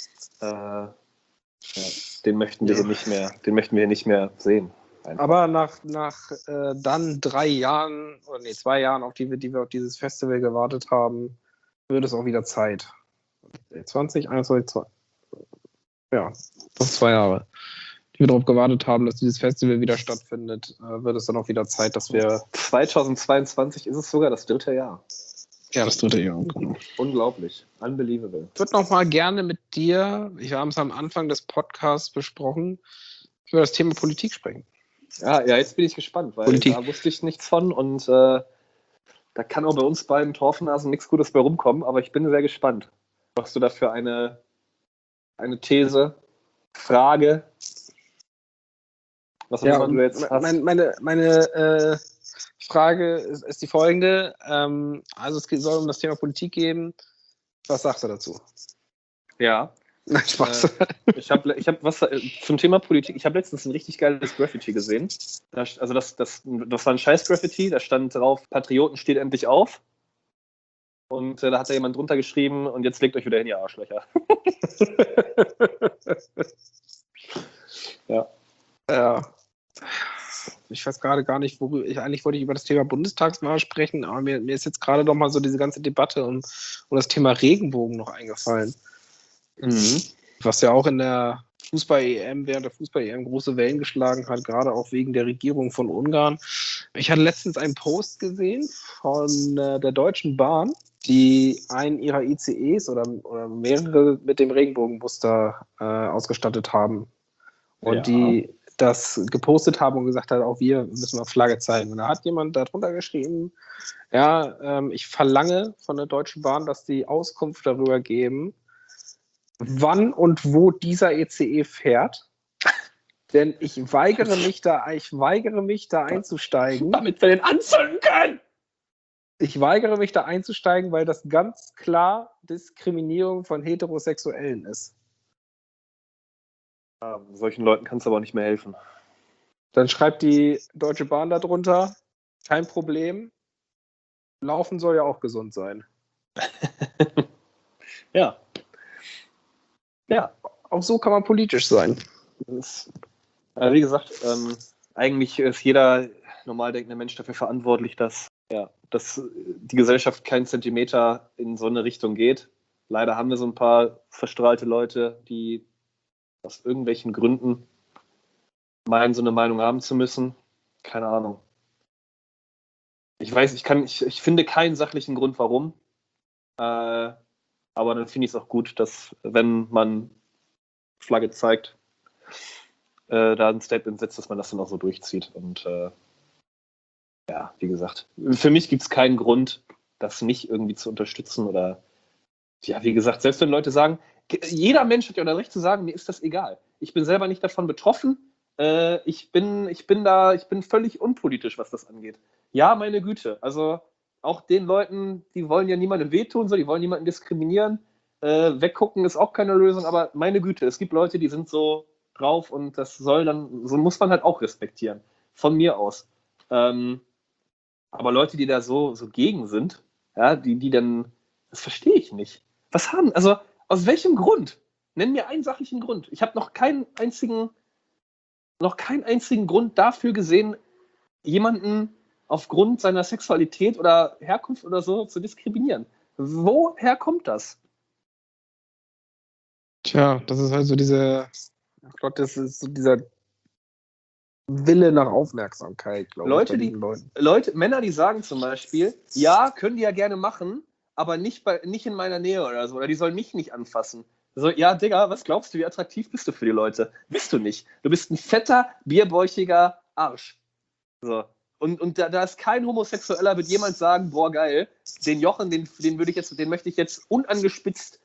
Den möchten wir hier nicht mehr sehen. Einfach. Aber nach dann 3 Jahren, oder 2 Jahren, auf die wir auf dieses Festival gewartet haben, wird es auch wieder Zeit. 2021, ja, fast 2 Jahre, die wir darauf gewartet haben, dass dieses Festival wieder stattfindet, wird es dann auch wieder Zeit, dass wir... 2022 ist es sogar das 3. Jahr. Ja, das 3. Jahr. Genau. Unglaublich. Unbelievable. Ich würde noch mal gerne mit dir, wir haben es am Anfang des Podcasts besprochen, über das Thema Politik sprechen. Ja, jetzt bin ich gespannt, weil da wusste ich nichts von und da kann auch bei uns beiden Torfnasen nichts Gutes bei rumkommen, aber ich bin sehr gespannt. Was du da für eine These, Frage? Was auch immer du jetzt hast? Meine Frage ist die folgende. Also es soll um das Thema Politik gehen. Was sagst du dazu? Ja. Nein, Spaß. Ich hab was zum Thema Politik. Ich habe letztens ein richtig geiles Graffiti gesehen. Das war ein scheiß Graffiti. Da stand drauf, Patrioten steht endlich auf. Und da hat da jemand drunter geschrieben, und jetzt legt euch wieder hin, ihr Arschlöcher. Ja. Ich weiß gerade gar nicht, eigentlich wollte ich über das Thema Bundestagswahl sprechen, aber mir ist jetzt gerade noch mal so diese ganze Debatte um das Thema Regenbogen noch eingefallen. Mhm. Was ja auch in der während der Fußball-EM große Wellen geschlagen hat, gerade auch wegen der Regierung von Ungarn. Ich hatte letztens einen Post gesehen von der Deutschen Bahn, die einen ihrer ICEs oder mehrere mit dem Regenbogenmuster ausgestattet haben. Und die das gepostet haben und gesagt hat, auch wir müssen mal Flagge zeigen. Und da hat jemand darunter geschrieben, ich verlange von der Deutschen Bahn, dass die Auskunft darüber geben, wann und wo dieser ECE fährt. Denn ich weigere mich da einzusteigen. Damit wir den anzünden können! Ich weigere mich da einzusteigen, weil das ganz klar Diskriminierung von Heterosexuellen ist. Ja, solchen Leuten kannst du aber auch nicht mehr helfen. Dann schreibt die Deutsche Bahn darunter, kein Problem, Laufen soll ja auch gesund sein. Ja. Auch so kann man politisch sein. Wie gesagt, eigentlich ist jeder normal denkende Mensch dafür verantwortlich, dass die Gesellschaft keinen Zentimeter in so eine Richtung geht. Leider haben wir so ein paar verstrahlte Leute, die aus irgendwelchen Gründen meinen, so eine Meinung haben zu müssen. Keine Ahnung. Ich weiß, ich finde keinen sachlichen Grund, warum. Aber dann finde ich es auch gut, dass, wenn man Flagge zeigt, da ein Statement setzt, dass man das dann auch so durchzieht. Und wie gesagt, für mich gibt es keinen Grund, das nicht irgendwie zu unterstützen oder, wie gesagt, selbst wenn Leute sagen, jeder Mensch hat ja das Recht zu sagen, mir ist das egal. Ich bin selber nicht davon betroffen. Ich bin völlig unpolitisch, was das angeht. Ja, meine Güte. Also auch den Leuten, die wollen ja niemandem wehtun, die wollen niemanden diskriminieren. Weggucken ist auch keine Lösung, aber meine Güte, es gibt Leute, die sind so drauf und so muss man halt auch respektieren. Von mir aus. Aber Leute, die da so gegen sind, die dann, das verstehe ich nicht. Aus welchem Grund? Nenn mir einen sachlichen Grund. Ich habe noch keinen einzigen Grund dafür gesehen, jemanden aufgrund seiner Sexualität oder Herkunft oder so zu diskriminieren. Woher kommt das? Tja, das ist halt so ich glaube, das ist so dieser Wille nach Aufmerksamkeit, glaube ich, bei diesen Leuten. Männer, die sagen zum Beispiel, ja, können die ja gerne machen, aber nicht in meiner Nähe oder so, oder die sollen mich nicht anfassen. So, ja, Digga, was glaubst du, wie attraktiv bist du für die Leute? Bist du nicht. Du bist ein fetter, bierbäuchiger Arsch. So. Und da ist kein Homosexueller, wird jemand sagen, boah, geil, den Jochen, den möchte ich jetzt unangespitzt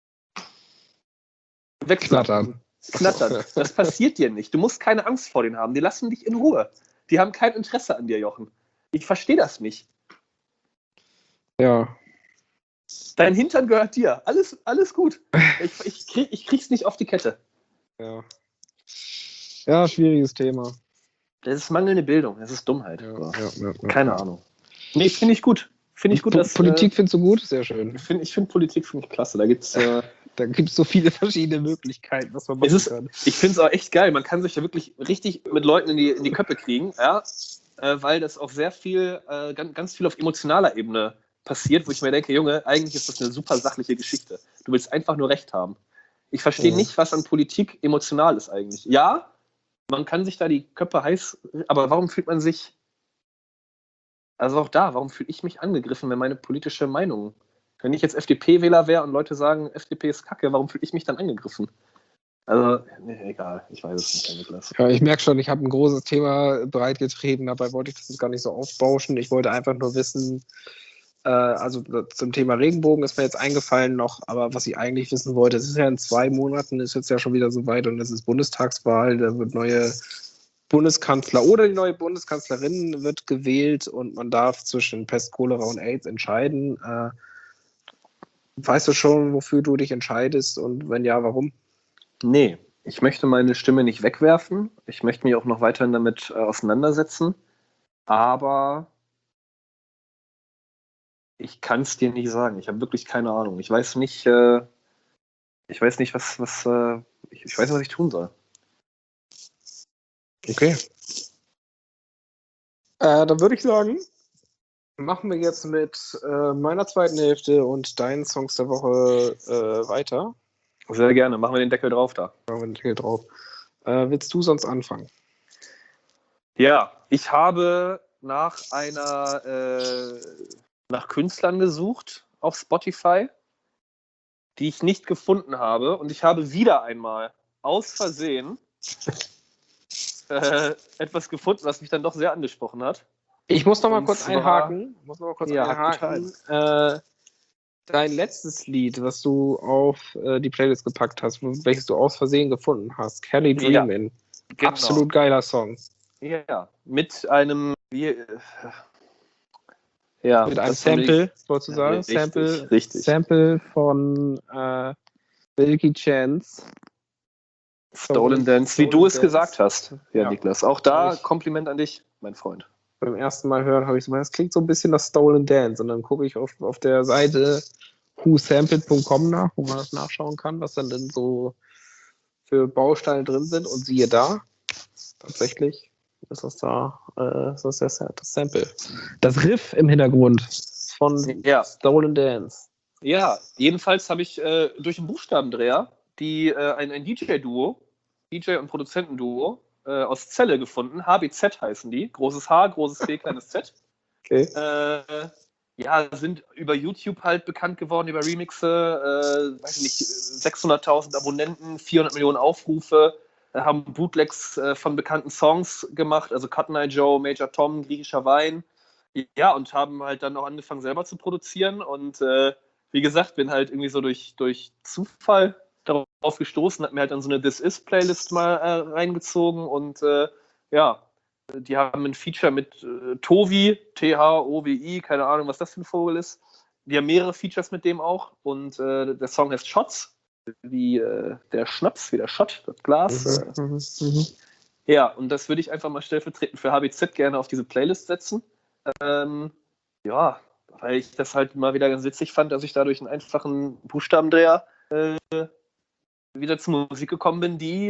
Knattern. Das passiert dir nicht. Du musst keine Angst vor denen haben. Die lassen dich in Ruhe. Die haben kein Interesse an dir, Jochen. Ich verstehe das nicht. Ja. Dein Hintern gehört dir. Alles gut. Ich krieg's nicht auf die Kette. Ja. Ja, schwieriges Thema. Das ist mangelnde Bildung. Das ist Dummheit. Ja. Keine Ahnung. Nee, finde ich gut. Politik findest du gut? Sehr schön. Ich finde Politik klasse. Da gibt's so viele verschiedene Möglichkeiten, was man machen kann. Ich finde es auch echt geil. Man kann sich ja wirklich richtig mit Leuten in die Köpfe kriegen, ja? Weil das auch sehr viel, ganz viel auf emotionaler Ebene passiert, wo ich mir denke, Junge, eigentlich ist das eine super sachliche Geschichte. Du willst einfach nur Recht haben. Ich verstehe nicht, was an Politik emotional ist eigentlich. Ja, man kann sich da die Köpfe heiß, aber warum fühlt man sich, also auch da, warum fühle ich mich angegriffen, wenn meine politische Meinung, wenn ich jetzt FDP-Wähler wäre und Leute sagen, FDP ist Kacke, warum fühle ich mich dann angegriffen? Also, nee, egal, ich weiß es nicht, Niklas. Ja, ich merke schon, ich habe ein großes Thema breitgetreten, dabei wollte ich das jetzt gar nicht so aufbauschen. Ich wollte einfach nur wissen, also zum Thema Regenbogen ist mir jetzt eingefallen noch, aber was ich eigentlich wissen wollte, es ist ja in 2 Monaten, ist jetzt ja schon wieder soweit und es ist Bundestagswahl, da wird neue Bundeskanzler oder die neue Bundeskanzlerin wird gewählt und man darf zwischen Pest, Cholera und AIDS entscheiden. Weißt du schon, wofür du dich entscheidest und wenn ja, warum? Nee, ich möchte meine Stimme nicht wegwerfen. Ich möchte mich auch noch weiterhin damit auseinandersetzen. Aber ich kann es dir nicht sagen. Ich habe wirklich keine Ahnung. Ich weiß nicht, was ich tun soll. Okay. Dann würde ich sagen, machen wir jetzt mit meiner zweiten Hälfte und deinen Songs der Woche weiter. Sehr gerne. Machen wir den Deckel drauf da. Machen wir den Deckel drauf. Willst du sonst anfangen? Ja, ich habe nach Künstlern gesucht auf Spotify, die ich nicht gefunden habe. Und ich habe wieder einmal aus Versehen etwas gefunden, was mich dann doch sehr angesprochen hat. Ich muss noch mal kurz einhaken. Ja, dein letztes Lied, was du auf die Playlist gepackt hast, welches du aus Versehen gefunden hast, Kelly Dreamin'. Genau. Absolut geiler Song. Ja, mit einem mit einem Sample, sozusagen. Richtig. Sample von Milky Chance. Stolen Dance, wie du es gesagt hast, ja. Niklas. Auch da Kompliment an dich, mein Freund. Beim ersten Mal hören habe ich so, das klingt so ein bisschen nach Stolen Dance. Und dann gucke ich auf der Seite whosampled.com nach, wo man das nachschauen kann, was dann denn so für Bausteine drin sind. Und siehe da, tatsächlich ist das da das Sample. Das Riff im Hintergrund von Stolen Dance. Ja, jedenfalls habe ich durch einen Buchstabendreher ein DJ-Duo, DJ- und Produzentenduo aus Celle gefunden. HBZ heißen die. Großes H, großes C, kleines Z. Okay. Sind über YouTube halt bekannt geworden, über Remixe, weiß ich nicht, 600.000 Abonnenten, 400 Millionen Aufrufe, haben Bootlegs von bekannten Songs gemacht, also Cotton Eye Joe, Major Tom, Griechischer Wein. Ja, und haben halt dann auch angefangen selber zu produzieren und wie gesagt, bin halt irgendwie so durch Zufall darauf gestoßen, hat mir halt dann so eine This Is-Playlist mal reingezogen und die haben ein Feature mit Tovi, Thovi, keine Ahnung, was das für ein Vogel ist. Die haben mehrere Features mit dem auch und der Song heißt Shots, wie der Schnaps, wie der Shot, das Glas. Ja, und das würde ich einfach mal stellvertretend für HBZ gerne auf diese Playlist setzen. Weil ich das halt mal wieder ganz witzig fand, dass ich dadurch einen einfachen Buchstabendreher wieder zur Musik gekommen bin, die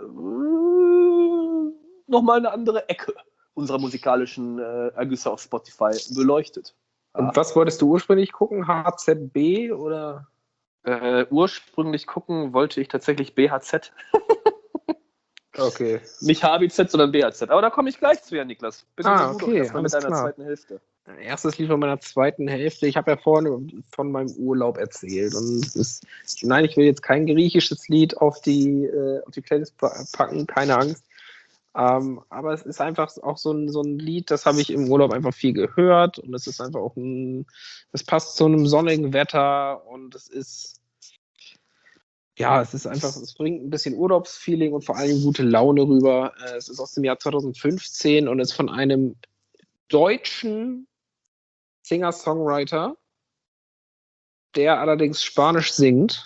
nochmal eine andere Ecke unserer musikalischen Ergüsse auf Spotify beleuchtet. Und was wolltest du ursprünglich gucken? HZB oder? Ursprünglich gucken wollte ich tatsächlich BHZ. Okay. Nicht HBZ, sondern BHZ. Aber da komme ich gleich zu, ja, Niklas. Bitte du doch Okay, erstmal mit alles deiner klar. zweiten Hälfte. Erstes Lied von meiner zweiten Hälfte. Ich habe ja vorhin von meinem Urlaub erzählt. Und nein, ich will jetzt kein griechisches Lied auf die Playlist packen, keine Angst. Aber es ist einfach auch so ein Lied, das habe ich im Urlaub einfach viel gehört. Und es ist einfach auch es passt zu einem sonnigen Wetter und es ist einfach, es bringt ein bisschen Urlaubsfeeling und vor allem gute Laune rüber. Es ist aus dem Jahr 2015 und ist von einem deutschen Singer-Songwriter, der allerdings Spanisch singt.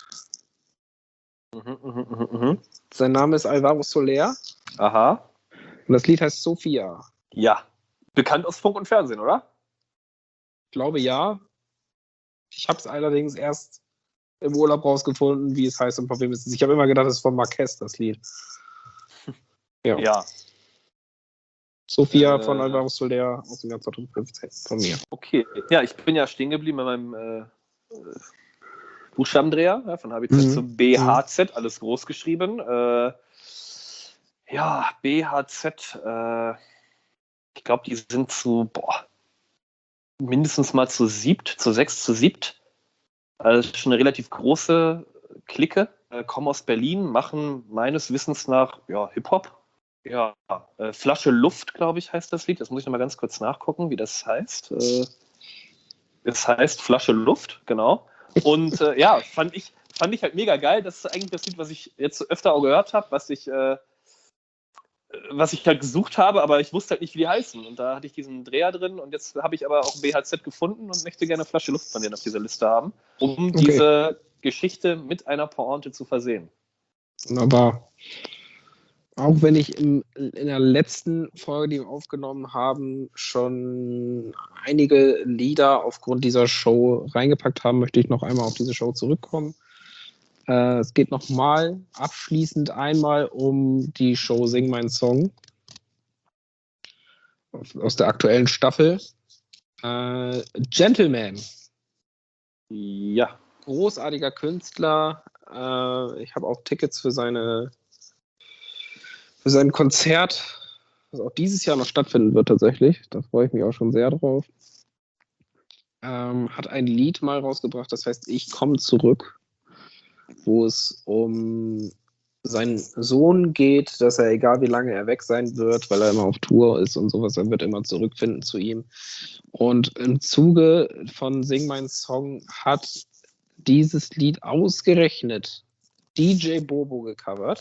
Sein Name ist Alvaro Soler. Aha. Und das Lied heißt Sophia. Ja. Bekannt aus Funk und Fernsehen, oder? Ich glaube ja. Ich habe es allerdings erst im Urlaub rausgefunden, wie es heißt und von wem es ist. Ich habe immer gedacht, es ist von Marquez, das Lied. Ja. Sophia von Alvaro Soler aus dem Jahr 2015 von mir. Okay. Ja, ich bin ja stehen geblieben bei meinem Buchstabendreher, ja, von HBZ zu BHZ, alles groß geschrieben. BHZ, ich glaube, die sind mindestens mal zu sechs, zu siebt. Also schon eine relativ große Clique. Kommen aus Berlin, machen meines Wissens nach Hip-Hop. Ja, Flasche Luft, glaube ich, heißt das Lied. Das muss ich noch mal ganz kurz nachgucken, wie das heißt. Es heißt Flasche Luft, genau. Und fand ich halt mega geil. Das ist eigentlich das Lied, was ich jetzt öfter auch gehört habe, was ich halt gesucht habe, aber ich wusste halt nicht, wie die heißen. Und da hatte ich diesen Dreher drin und jetzt habe ich aber auch BHZ gefunden und möchte gerne Flasche Luft von denen auf dieser Liste haben, um diese Geschichte mit einer Pointe zu versehen. Wunderbar. Auch wenn ich in der letzten Folge, die wir aufgenommen haben, schon einige Lieder aufgrund dieser Show reingepackt haben, möchte ich noch einmal auf diese Show zurückkommen. Es geht nochmal abschließend einmal um die Show Sing Mein Song aus der aktuellen Staffel. Gentleman. Ja. Großartiger Künstler. Ich habe auch Tickets für sein Konzert, das auch dieses Jahr noch stattfinden wird tatsächlich. Da freue ich mich auch schon sehr drauf. Hat ein Lied mal rausgebracht, das heißt Ich komme zurück, wo es um seinen Sohn geht, dass er, egal wie lange er weg sein wird, weil er immer auf Tour ist und sowas, er wird immer zurückfinden zu ihm. Und im Zuge von Sing Mein Song hat dieses Lied ausgerechnet DJ Bobo gecovert.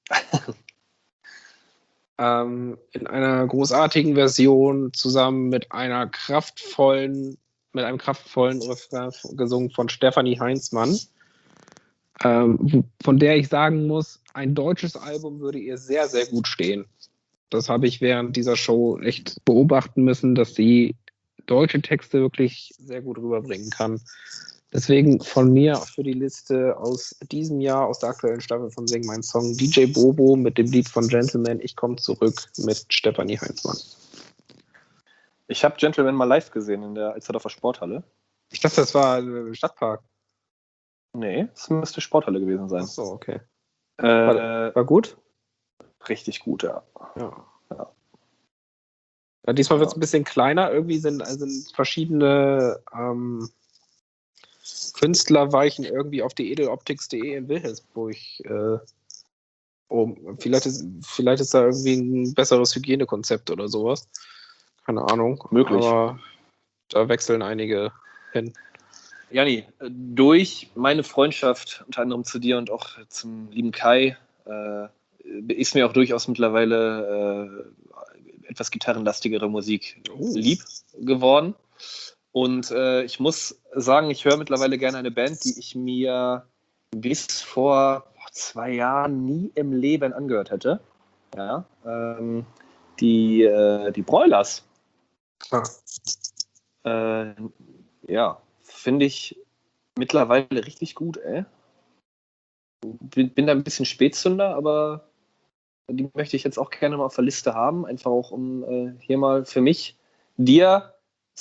In einer großartigen Version zusammen mit einem kraftvollen Refrain gesungen von Stefanie Heinzmann, von der ich sagen muss, ein deutsches Album würde ihr sehr, sehr gut stehen. Das habe ich während dieser Show echt beobachten müssen, dass sie deutsche Texte wirklich sehr gut rüberbringen kann. Deswegen von mir für die Liste aus diesem Jahr, aus der aktuellen Staffel von Sing Mein Song, DJ Bobo mit dem Lied von Gentleman, Ich komme zurück mit Stefanie Heinzmann. Ich habe Gentleman mal live gesehen in der Alsterdorfer Sporthalle. Ich dachte, das war im Stadtpark. Nee, es müsste Sporthalle gewesen sein. Ach so, okay. War gut? Richtig gut, ja. Ja, diesmal wird es ein bisschen kleiner. Irgendwie sind verschiedene Künstler weichen irgendwie auf die edeloptics.de in Wilhelmsburg um. Vielleicht ist da irgendwie ein besseres Hygienekonzept oder sowas. Keine Ahnung. Möglich. Aber da wechseln einige hin. Janni, durch meine Freundschaft unter anderem zu dir und auch zum lieben Kai ist mir auch durchaus mittlerweile etwas gitarrenlastigere Musik lieb geworden. Und ich muss sagen, ich höre mittlerweile gerne eine Band, die ich mir bis vor 2 Jahren nie im Leben angehört hätte. Ja, die Broilers. Finde ich mittlerweile richtig gut, ey. bin da ein bisschen Spätzünder, aber die möchte ich jetzt auch gerne mal auf der Liste haben, einfach auch um hier mal für mich dir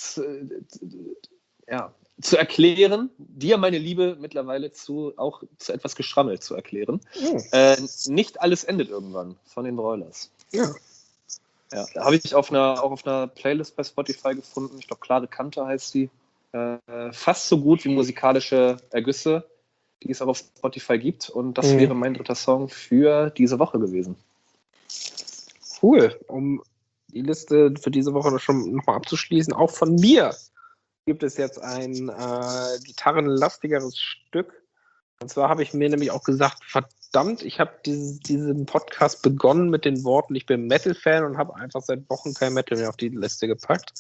zu erklären, dir meine Liebe mittlerweile auch zu etwas geschrammelt zu erklären. Nicht alles endet irgendwann von den Broilers. Ja. Ja, da habe ich auch auf einer Playlist bei Spotify gefunden. Ich glaube, Klare Kante heißt die. Fast so gut wie musikalische Ergüsse, die es auch auf Spotify gibt. Und das wäre mein dritter Song für diese Woche gewesen. Cool. Um die Liste für diese Woche schon nochmal abzuschließen, auch von mir gibt es jetzt ein gitarrenlastigeres Stück. Und zwar habe ich mir nämlich auch gesagt, verdammt, ich habe diesen Podcast begonnen mit den Worten, ich bin Metal-Fan und habe einfach seit Wochen kein Metal mehr auf die Liste gepackt.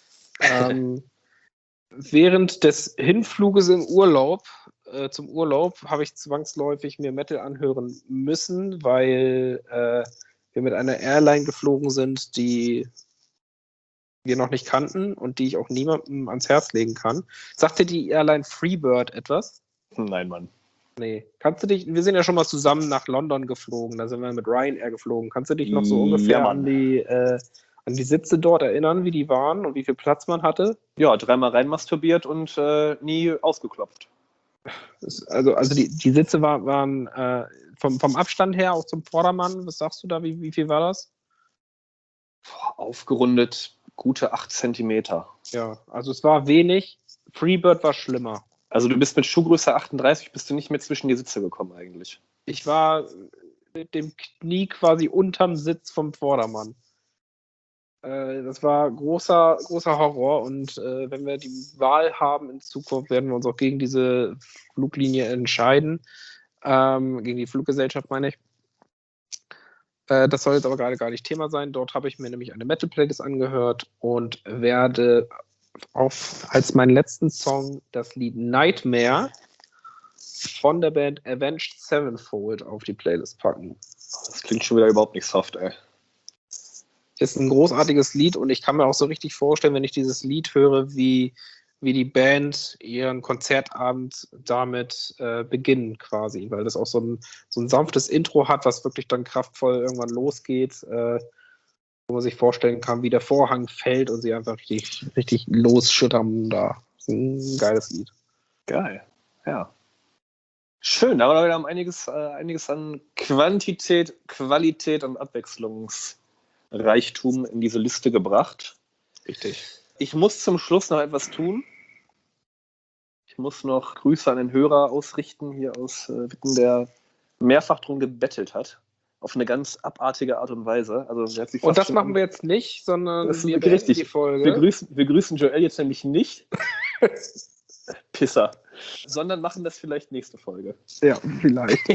Während des Hinfluges zum Urlaub habe ich zwangsläufig mir Metal anhören müssen, weil wir mit einer Airline geflogen sind, die wir noch nicht kannten und die ich auch niemandem ans Herz legen kann. Sagt dir die Airline Freebird etwas? Nein, Mann. Nee. Wir sind ja schon mal zusammen nach London geflogen, da sind wir mit Ryanair geflogen. Kannst du dich noch so ungefähr an die Sitze dort erinnern, wie die waren und wie viel Platz man hatte? Ja, 3-mal rein masturbiert und nie ausgeklopft. Also die Sitze waren vom Abstand her auch zum Vordermann. Was sagst du da? Wie viel war das? Aufgerundet gute 8 Zentimeter. Ja, also es war wenig. Freebird war schlimmer. Also du bist mit Schuhgröße 38 bist du nicht mehr zwischen die Sitze gekommen eigentlich. Ich war mit dem Knie quasi unterm Sitz vom Vordermann. Das war großer Horror und wenn wir die Wahl haben in Zukunft, werden wir uns auch gegen diese Fluglinie entscheiden. Gegen die Fluggesellschaft meine ich. Das soll jetzt aber gerade gar nicht Thema sein. Dort habe ich mir nämlich eine Metal-Playlist angehört und werde als meinen letzten Song das Lied Nightmare von der Band Avenged Sevenfold auf die Playlist packen. Das klingt schon wieder überhaupt nicht soft, ey. Ist ein großartiges Lied und ich kann mir auch so richtig vorstellen, wenn ich dieses Lied höre, wie die Band ihren Konzertabend damit beginnen quasi, weil das auch so ein sanftes Intro hat, was wirklich dann kraftvoll irgendwann losgeht, wo man sich vorstellen kann, wie der Vorhang fällt und sie einfach richtig losschüttern da. Das ist ein geiles Lied. Geil, ja. Schön, da haben wir wieder einiges an Quantität, Qualität und Abwechslungsreichtum in diese Liste gebracht. Richtig. Ich muss zum Schluss noch etwas tun. Ich muss noch Grüße an den Hörer ausrichten, hier aus Witten, der mehrfach drum gebettelt hat. Auf eine ganz abartige Art und Weise. Also, und das machen wir jetzt nicht, sondern wir beenden die Folge. Wir grüßen Joel jetzt nämlich nicht. Pisser. Sondern machen das vielleicht nächste Folge. Ja, vielleicht.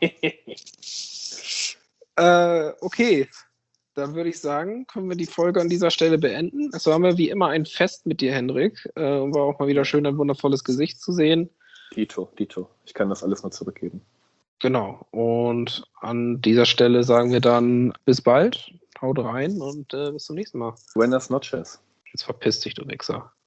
Okay. Dann würde ich sagen, können wir die Folge an dieser Stelle beenden. Es war mir wie immer ein Fest mit dir, Henrik. Und war auch mal wieder schön, ein wundervolles Gesicht zu sehen. Dito. Ich kann das alles nur zurückgeben. Genau. Und an dieser Stelle sagen wir dann bis bald. Haut rein und bis zum nächsten Mal. Buenas noches. Jetzt verpiss dich, du Wichser.